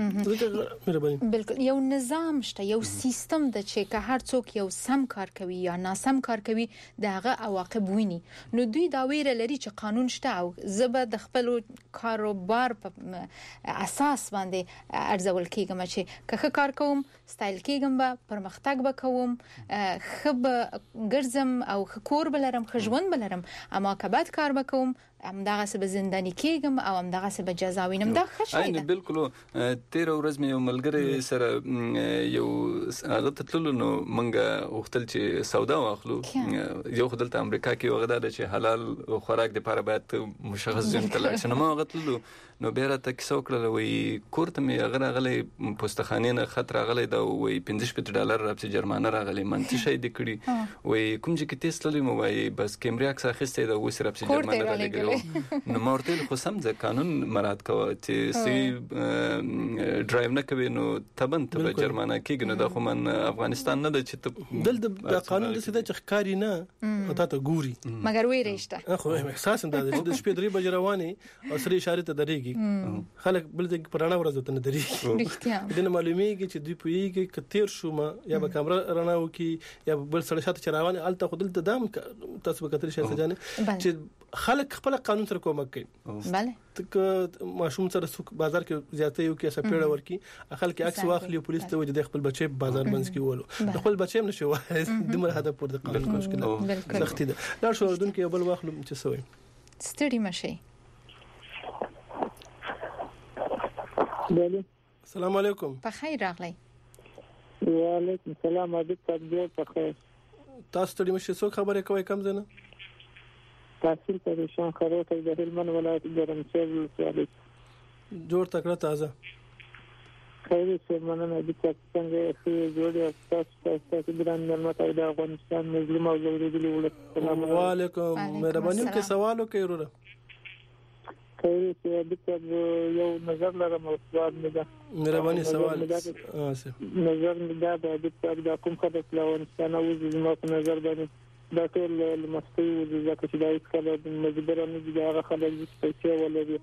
ده بالکل یو نظام شته یو سیستم د چې که هر څوک یو سم کار کوي یا ناسم کار کوي دغه عواقب ویني نو دوی دا ویره لري چې قانون شته او زبه د خپل کاروبار په اساس باندې ارزول کیږم چې که کار کوم سټایل کیږم به پرمختګ وکوم خب ګرځم او خکور بلرم خژوند بلرم اما که بد کار وکوم ام دغه سبه زندانی کېږم او ام دغه سبه جزا وینم دا ښه شي ده بالکل تیر ورځ مې یو ملګری سره یو هغه تللو نو مونږه وختل چې سودا واخلو یو خدلته امریکا کې وغدا چې حلال خوراک د لپاره باید مشخص ځای ته لاړ شي نو ما غتلو نو بیره ته کیسه وکړه وی کوړه مې هغه غلې پوسټخانه نه خطر غلې دا وی پنځه ډالر راپسې جرمانه راغلې منتي شي د کړي وی کوم چې کې تیس للی مو وای بس کیمریا اکس اخیسته دا وسره راپسې جرمانه راغلې نو مورتل خو سم ځکه قانون مراد کوي چې سی ډرایو نه کوي نو تبن ته جرمانه کیږي نو د خو من افغانستان نه د چې دل د قانون د سده چې ښکاری نه او ته ګوري مګر وی رښتا خو احساس انداز د شپې درې بجې رواني او سری اشاره ته درېږي خلک بل ځای پرانا ورځ ته نه درېږي د معلومیږي چې دوی پویږي کتیر شوما یا به کیمرا رڼاو کې یا بل سره شاته چروان الته خدل ته دام تاسو به کتر شي ځانه چې خلک خپل قانون سره کومک کوي bale تک ماشوم سره سوق بازار کې زیاته یو کې سپېړه ورکی خلک عکس واخلي پولیس ته وجه د خپل بچي بازار منځ کې ولو خپل بچي هم نشو دمر هدا پر د قانون مشکله سختي ده لا شو دن کې بل واخلو چې سوي ستړي مشي بله السلام علیکم په خیر راغلی وعلیکم السلام ابي تبدیل په خیر تاسو ستړي مشي څو خبره کوي کم زنه تحصیل پریشان خروته د هلمند ولایت ګرمسیر ولسوالۍ جوړ تکړه تازه خیر څه مننه د څنګه چې جوړه تاسو تاسو ګران نعمت د افغانستان مظلوم او زوریدلی ولسوالۍ وعلیکم مهرباني کې سوال وکړئ ورو خیر څه د یو نظر لرم او سوال مې ده مهرباني سوال اسف نظر مې ده د کوم خدای په افغانستان او زموږ په نظر باندې دا ټول لمستي و ځکه چې دا هیڅ کله مجبور نه دي هغه خلک چې پیسې ولري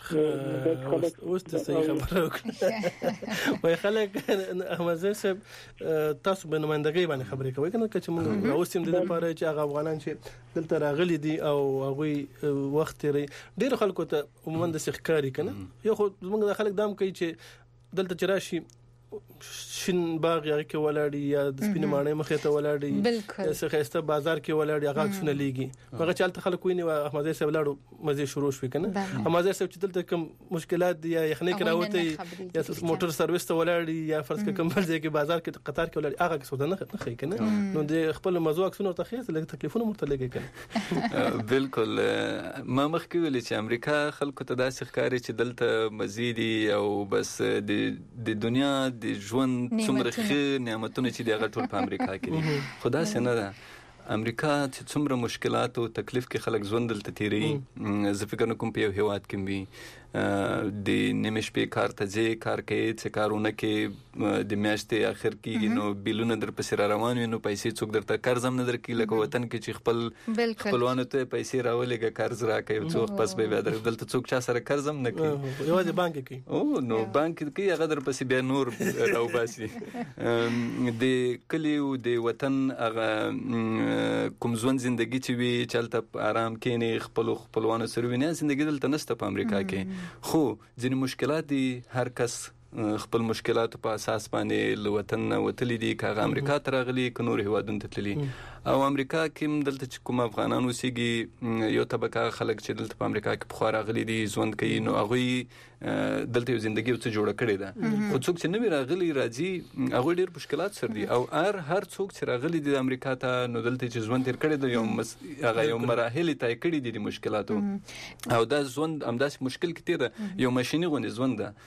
اوس ته صحیح خبره وکړه وای خلک احمد زین صاحب تاسو به نمائندګي باندې خبرې کوي کنه چې موږ اوس هم د لپاره چې هغه افغانان چې دلته راغلي دي او هغه وخت لري ډېر خلکو ته عموما د سخکاری کنه یو خو موږ د خلک دام کوي چې دلته چرشي شین باغ یا کې ولاړی یا د سپینې ماڼۍ مخې ته ولاړی څه خسته بازار کې ولاړی هغه څونه لیږي هغه چالت خلک ویني احمد صاحب لاړو مزه شروع شو کنه احمد صاحب چې دلته کوم مشکلات دي یا یخنۍ کراوته یا موټر سرویس ته ولاړی یا فرض کوم بل ځای کې بازار کې قطار کې ولاړی هغه څه نه نه خې کنه نو د خپل موضوع اکسونه تخیص لګ تکلیفونه مرتلګي کنه بالکل ما مخکې ویل چې امریکا خلکو ته داسې ښکاري چې دلته مزيدي او بس د دنیا د ژوند څومره ښه نعمتونه چې دغه ټول په امریکا کې دي خدا څنګه ده امریکا چې څومره مشکلات او تکلیف کې خلک ژوند دلته تیری زه فکر کوم په یو هیواد کې وي د نیمش په کار ته ځي کار کوي چې کارونه کې د میاشتې اخر کې نو بیلونه در پسې روان وي نو پیسې څوک درته قرض هم نه درکې لکه وطن کې چې خپل خپلوانو ته پیسې راولېږي قرض راکوي څوک پس به بیا دلته څوک چا سره قرض هم نه کوي یوازې بانک کې او نو بانک کې هغه در پسې بیا نور راوباسي د کلی او د وطن هغه کوم ژوند ژوندۍ چې وي چلته آرام کې نه خپل خپلوانو سره ویني ژوندۍ دلته نشته په امریکا کې خو ځینې مشکلات دي هر کس خپل مشکلات په اساس باندې لوطن وتلی دي کاغه امریکا ته راغلي ک نور هیوادونو ته تللي او امریکا کې دلته کوم افغانان اوسېږي یو طبقه خلک چې دلته په امریکا کې بخار راغلي دي ژوند کوي نو هغه دلته یو ژوندۍ او څه جوړ کړی ده خو څوک چې نوی راغلي راځي هغه ډېر مشکلات سره دي او هر هر څوک چې راغلي دي امریکا ته نو دلته چې ژوند تیر کړی دی یو هغه یو مراحل طی کړی دي د مشکلاتو او دا ژوند همداس مشکل کتیر یو ماشيني غونډه ژوند ده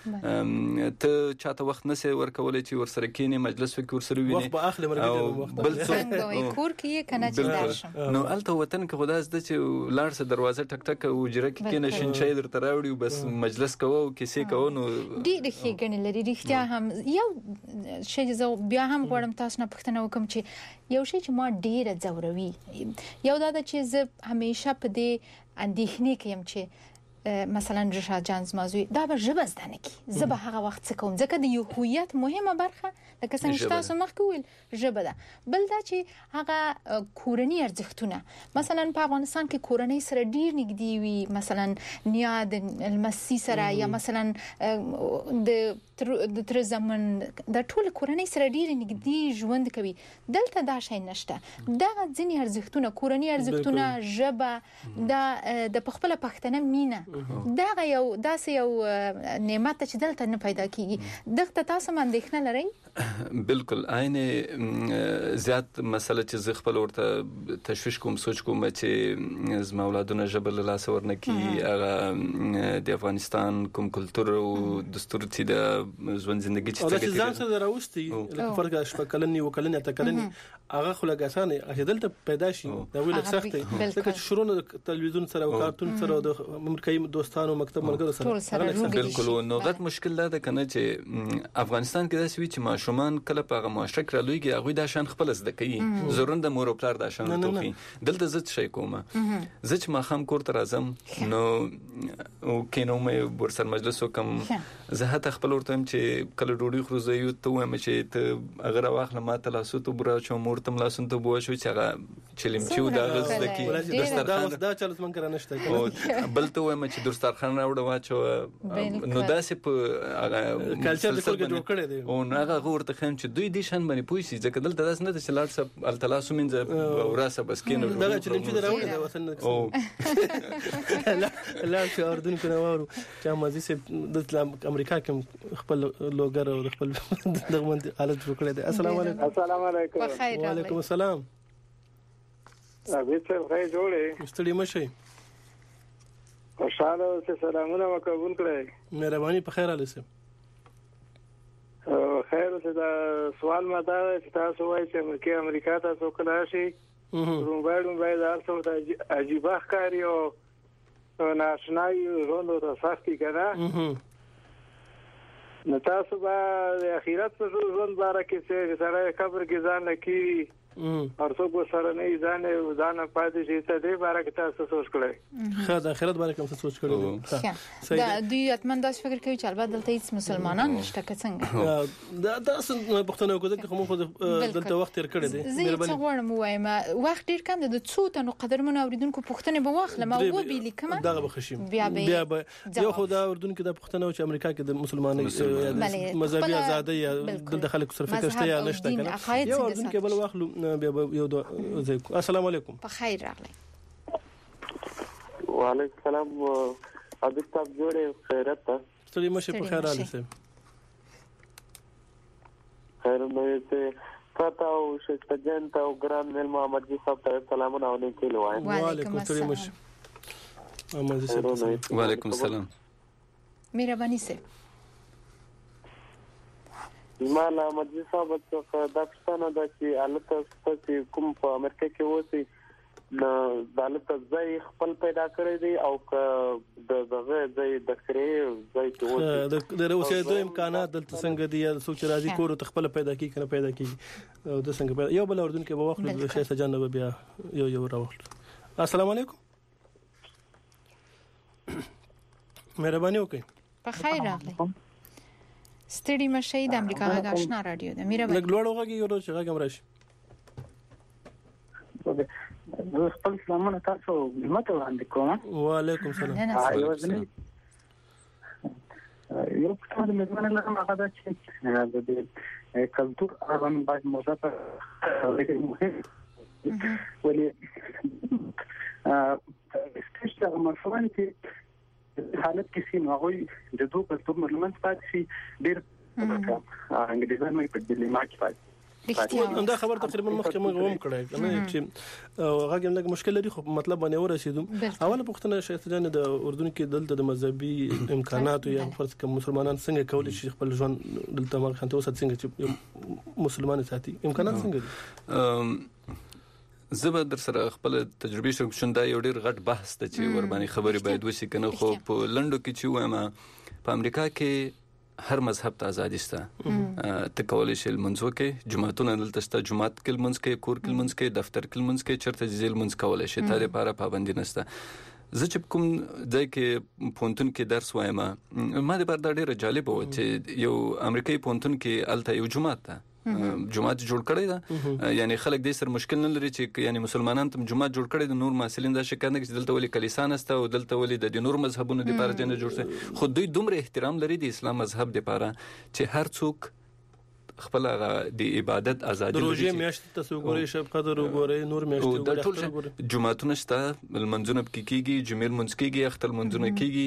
ته چاته وخت نسې ورکولې چې ورسره کېنی مجلس وکړ ورسره ویني وخت به اخلي مرګ بل څه کور کې کنه چې درشم نو الته وطن کې خدای زده چې لاړ سره دروازه ټک ټک او جره کې کېنه شینچای درته راوړي بس مجلس کوو کیسې کوو نو ډېر ښه ګڼل لري رښتیا هم یو شی زه بیا هم غواړم تاسو نه پوښتنه وکم چې یو شی چې ما ډېر ځوروي یو دا چې زه همیشه په دې اندېښنې کې يم چې مثلا رشاد جان زمازوی دا به ژبه زده نه کی زه به هغه وخت څه کوم ځکه د یو هویت مهمه برخه لکه څنګه تاسو مخکې ویل ژبه ده بل دا چې هغه کورنۍ ارزښتونه مثلا په افغانستان کې کورنۍ سره ډیر نږدې وي مثلا نیا د المسی سره یا مثلا د د تر زمن د ټول کورنۍ سره ډیر نږدې ژوند کوي دلته دا شی نشته دا ځینې ارزښتونه کورنۍ ارزښتونه ژبه دا د خپل پښتنه مینه دا یو داسې یو نعمت چې دلته نه پیدا کیږي دغه تاسو باندې ښه لري بالکل عین زیات مسله چې زه خپل ورته تشویش کوم سوچ کوم چې زما اولادونه جبل الله سورنه کی هغه د افغانستان کوم کلچر او دستور چې د ژوند ژوندۍ چې څنګه ځان سره راوستي لکه فرق شپه کلنی وکلنی ته کلنی هغه خلګاسانه اجدل ته پیدا شي دا ویل سخت دی ځکه چې شروع تلویزیون سره او کارتون سره د امریکایي دوستانو مکتب ملګرو سره بالکل نو غټ مشکل دا کنه چې افغانستان کې دا سوي چې ماشومان کله په معاشره کې رالويږي هغه د شان خپل زده کوي زرون د مور او پلار د شان توخي دلته زت شي کومه زه چې ما خام کور ته راځم نو او کینو مې ورسره مجلس وکم زه هته خپل ورته چې کله ډوډۍ خورځي یو ته وایم چې ته اگر واخله ما ته لاسو ته برا چو مورتم لاسو ته بو شو چې هغه چلم چې دا غز دکی دسترخوان دا چلت من کرا نشته بل ته وایم چې دسترخوان راوړ واچو نو داسې په کلچر د کولګ جوړ کړی دی او هغه ورته خم چې دوی دي شان باندې پوي سي ځکه دلته داس نه چې لاړ سب التلاسو منځ وراسه بس کینو دا چلم چې راوړ دی وطن او لا لا چې اردن کې نوارو چې مازی سه د امریکا کې خپل لوګر او خپل دغه حالت جوړ کړی دی السلام علیکم السلام علیکم وعلیکم السلام ابي څه غي جوړې مستړي مشي خوشاله اوسه سلامونه وکول کړئ مهرباني په خیر السه خیر اوسه دا سوال ماته چې تاسو وایئ چې امریکا امریکا تاسو کله شي رومبایډ رومبایډ تاسو ته عجیب ښکاری او ناشنای روندو ته سختي کنه نو تاسو به د اخرت په ژوند باره کې چې سره قبر کې ځان لکې ارڅوک سره نه ځان ځان پاتې شي ته دې باره کې تاسو سوچ کړئ خا د آخرت باره کې څه سوچ کړئ دا دوی اتمن داس فکر کوي چې البته دلته هیڅ مسلمانان نشته که څنګه دا تاسو پښتنو کو دغه خو دلته وخت تیر کړی دی مهرباني زه غواړم وایم وخت ډیر کم دی د څو تنو قدرمن اوریدونکو پښتنه به واخلم او و به لیکم دغه بخښم بیا به یو خو دا اردن کې د پښتنو چې امریکا کې د مسلمانانو مذهبي ازادي د خلکو سره فکر شته یا نشته کنه یو اردن کې بل واخلو بیا یو السلام علیکم په خیر راغلی وعلیکم السلام ابي تاسو جوړه خیرت ستړي مشه په خیر راغلی سم خیر نو ته پتا او شکجن ته او ګران مل محمد جی صاحب ته سلامونه علیکم وایم وعلیکم ستړي مشه محمد جی صاحب وعلیکم السلام مهرباني سه مالا محمد صاحب څخه د پښتنه د چې الته ستاسو کوم په امریکا کې وسی نو دالته ځای خپل پیدا کړی دی او د دغه ځای د خري ځای ته وسی د روسي د امکانات دلته څنګه دی سوچ راځي کور ته خپل پیدا کی کنه پیدا کی او د څنګه یو بل اردن کې به واخلو د شیخ جنب بیا یو یو راوخلو السلام علیکم مهرباني وکړئ په خیر راغلی ستړي مشه د امریکا غږ آشنا رادیو ده میرا لګ لوړ وګي یو چې غږ راشي زه خپل سلامونه تاسو مته وړاندې کوم وعلیکم السلام یو څه د مېرمنې لږه هغه د چې د کلتور اړوند باید موضوع ته مهم ولې ستاسو مفهوم کې حالت کې سین هغه د دوه کلتور ملمنت پاتې شي ډېر انګریزان مې په ډیلیما کې پاتې دا خبر تقریبا مخکې موږ هم کړای کنه چې هغه موږ مشکل لري خو مطلب باندې ورسېدو اوله پوښتنه شیخ جان د اردن کې دلته د مذهبي امکانات یا فرض کړه مسلمانان څنګه کولای شي خپل ژوند دلته موږ خنته وسات څنګه چې مسلمان ساتي امکانات څنګه دي زه به در سره خپل تجربه شریک شوم دا یو ډیر غټ بحث دی چې ور باندې خبرې باید وشي کنه خو په لندو کې چې وایم په امریکا کې هر مذهب ته ازادي شته ته کولای شې منځو کې جمعهتون دلته شته جمعات کې منځ کې کور کې منځ کې دفتر کې منځ کې چرته ځل منځ کولای شې ته لپاره پابندي نشته زه چې کوم ځای کې پونتون کې درس وایم ما د بار دا ډیره جالب و چې یو امریکایي پونتون کې الته یو جمعات ده جمعات جوړ کړی دا یعنی خلک دې سره مشکل نه لري چې یعنی مسلمانان ته جمعات جوړ کړي د نور مسلمان دا شکایت نه کوي دلته ولې کلیسا نسته او دلته ولې د نور مذهبونو لپاره جن جوړ شي خو دوی دومره احترام لري د اسلام مذهب لپاره چې هر څوک خپل د عبادت ازادي لري روزه میاشت تاسو ګورئ شب قدر وګورئ نور میاشت وګورئ جمعهتون شته منځونه کیږي جمعې منځ کیږي اختر منځونه کیږي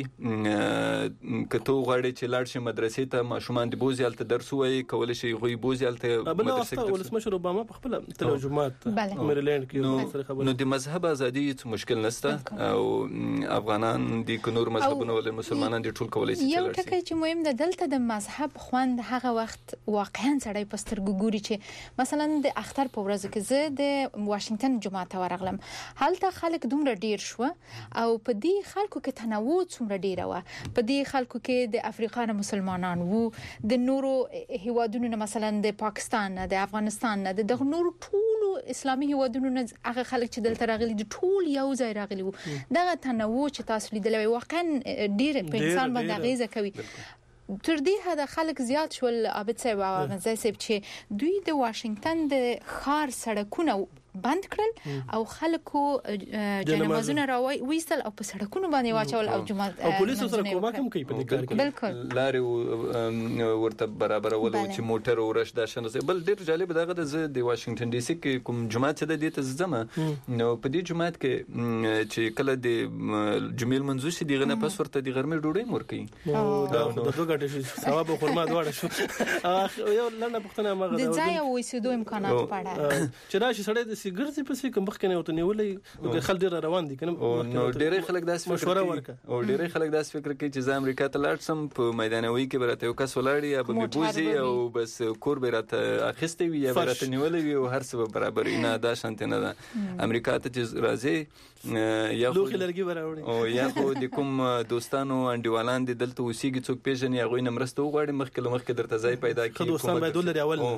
کته غواړي چې لاړ شي مدرسې ته ماشومان د بوزیال ته درس وایي کول شي غوي بوزیال ته مدرسې ته ولسمشر اوباما په خپل ترجمات میریلند کې خبره نو د مذهب ازادي مشکل نشته او افغانان د نور مذهبونو ول مسلمانان د ټول کولای شي یو ټکی چې مهم ده دلته د مذهب خوند هغه وخت واقعا سړی پسترګو ګوري چې مثلا د اختر په ورځ کې زه د واشنگټن جمعه ته ورغلم هلته خلک دومره ډیر شو او په دې خلکو کې تنوع څومره ډیره و په دې خلکو کې د افریقا مسلمانان وو د نورو هیوادونو مثلا د پاکستان د افغانستان د دغه نورو ټولو اسلامي هیوادونو هغه خلک چې دلته راغلي د ټول یو ځای راغلي وو دغه تنوع چې تاسو لیدلې واقعا ډیر په انسان باندې غیزه کوي تر دې حد خلک زیات شول عابد صاحب او مزای صاحب چې دوی د واشنگټن د ښار سړکونه بند کړل او خلکو جنازونه راوي وېستل او په سړکونو باندې واچول او جماعت او پولیسو سره کومک هم کوي په دې کار کې بالکل لارې ورته برابر ول چې موټر ورش د شنه بل ډیر جالب دغه د واشنگټن ډي سي کې کوم جماعت د دې ته زما نو په دې جماعت کې چې کله د جمیل منځو شي دغه نه پس ورته د غرمې ډوډۍ مور کوي او د دوه غټه شي ثواب او خرما دواړه شو یو لنډه پښتنه مغه د ځای او وسیدو امکانات پاړه چې راشي سړی د سیګرټ په څیر کوم مخکنه وته نیولې خل ډیر روان دي کنه نو ډیره خلک داس مشوره ورکه او ډیره خلک داس فکر کوي چې زه امریکا ته لاړ سم په میدانوي کې برته یو کس ولاړی یا به بوزي او بس کور برته اخیستې وي یا برته نیولې وي او هر څه برابر نه دا شانت نه ده امریکا ته چې راځي یا لوخي لرګي براوړي او یا خو د کوم دوستانو انډیوالان دي دلته وسیږي څوک پیژنې هغه نمرسته وغواړي مخکې مخکې درته ځای پیدا کړي دوستان باید ولري اول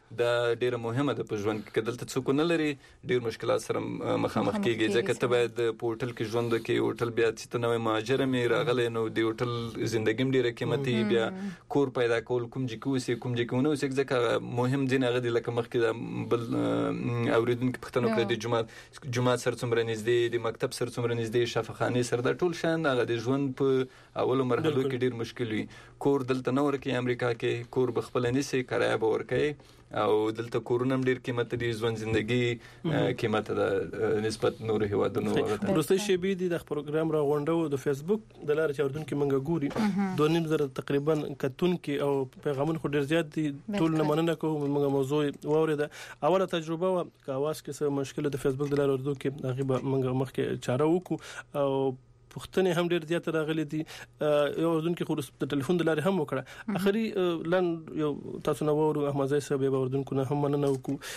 دا ډیره مهمه ده په ژوند کې. دلته څوک نه لري ډیر مشکلات سره مخامخ کیږي ځکه ته باید په هوټل کې ژوند وکړي. هوټل بیا چې نوې مهاجر مې راغلی نو د هوټل زندګي ډیره قیمتي بیا کور پیدا کول کوم ځای کې اوسې کوم ځای کې ونه اوسې ځکه مهم دي نه غدي لکه مخکې بل اوریدونکو پښتنو کړی د جمعات جمعات سره څومره نږدې د مکتب سره څومره نږدې شفاخانه سره دا ټول شان هغه د ژوند په اولو مرحلو کې ډیر مشکل وي. کور دلته نه ورکې امریکا کې کور بخپل نه سي کرایه به ورکې او دلته کورونه ډیر قیمت دي ژوند زندگی قیمت ده نسبت نور هیوادونو ورته. روسي شی بي د پروګرام را غونډو د فیسبوک د لار چاردون کې منګه ګوري دوه نیم زره تقریبا کتون کې او پیغامونه خو ډیر زیات دي ټول نه مننه کوم موږ موضوع وورده. اوله تجربه وا کاواز کې څه مشکل د فیسبوک د لار ورته کې هغه به موږ مخکې چاره وکړو او پښتنې هم ډېر زیات راغلي دي. یو اردن کې خو د ټلیفون د لارې هم وکړه اخري لاند یو تاسو نو ورو احمد زای صاحب به اردن کو نه هم مننه وکړو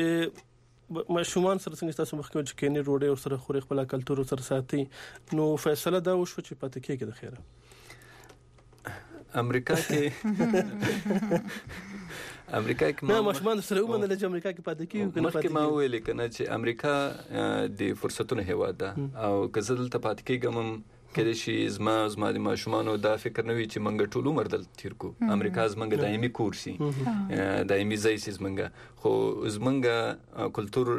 چې ماشومان سره څنګه تاسو مخکې چې کینی روډي او سره خوري خپل کلتور سره ساتي نو فیصله دا وشو چې پاتې کېږي د خیره امریکا کې امریکا کې ما ماشومان سره ومنل چې امریکا کې پاتې کیږي کنه پاتې ما ویل کنه چې امریکا د فرصتونو هیواد ده او کزل ته پاتې کېږم کله چې زما زما د ماشومان دا فکر نه وي چې منګه ټول عمر دل تیر کو امریکا زمنګ دایمي کورسي دایمي ځای سي زمنګ خو زمنګ کلچر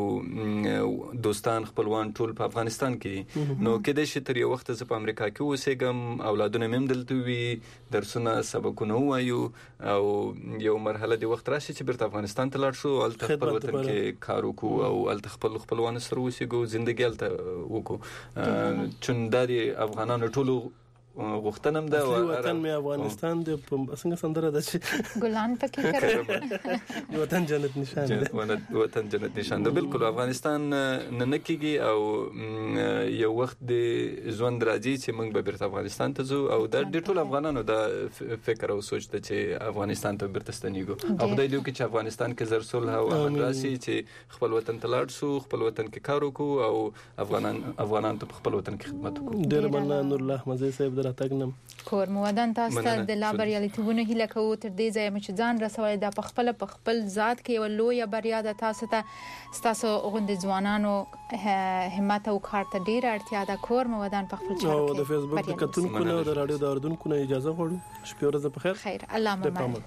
او دوستان خپلوان ټول په افغانستان کې نو کله چې تر یو وخت زه په امریکا کې اوسېږم اولادونه مم دلته وي درسونه سبقونه وایو او یو مرحله د وخت راشي چې بیرته افغانستان ته لاړ شو او خپل وطن کې کار وکړو او ال خپل خپلوان سره اوسېږو ژوندۍ الته وکړو چونداري افغانانو ټولو غوښتنم ده او وطن می افغانستان د څنګه سندره ده چې ګلان پکې کړو وطن جنت نشان ده وطن جنت نشان ده بالکل افغانستان نه نکیږي او یو وخت د ژوند راځي چې موږ به بیرته افغانستان ته ځو او د ټول افغانانو د فکر او سوچ ته چې افغانستان ته بیرته ستنیږو او خدای دې وکړي چې افغانستان کې زر صلح او امن راشي چې خپل وطن ته لاړ شو خپل وطن کې کار وکړو او افغانان افغانان ته خپل وطن کې خدمت وکړو. ډیر مننه نور الله مزه صاحب راتګنم کور مودن تاسو ته د لا بریالیتوبونو هیله کوو تر دې ځای چې ځان رسولای د خپل په خپل ذات کې یو لوی بریا ده. تاسو ته تاسو غوند ځوانانو همت او کار ته ډیر اړتیا ده. کور مودن په خپل چارو کې او د فیسبوک د کتونکو نه د رادیو د اردن کو نه اجازه غواړو. شپه ورځ په خیر. خیر الله مو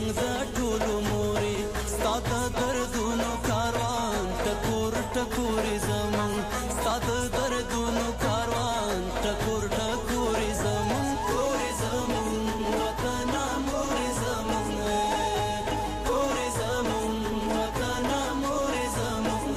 زمنګ د ټولو موري ستاده دردونو کاروان ټکور ټکور زمنګ ستاده دردونو کاروان ټکور ټکور زمنګ کور زمنګ وطن مور زمنګ کور زمنګ وطن مور زمنګ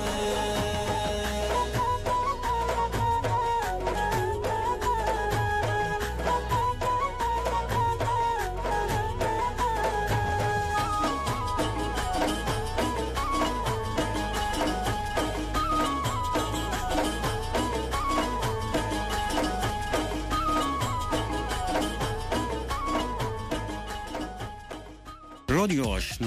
رادیو آشنا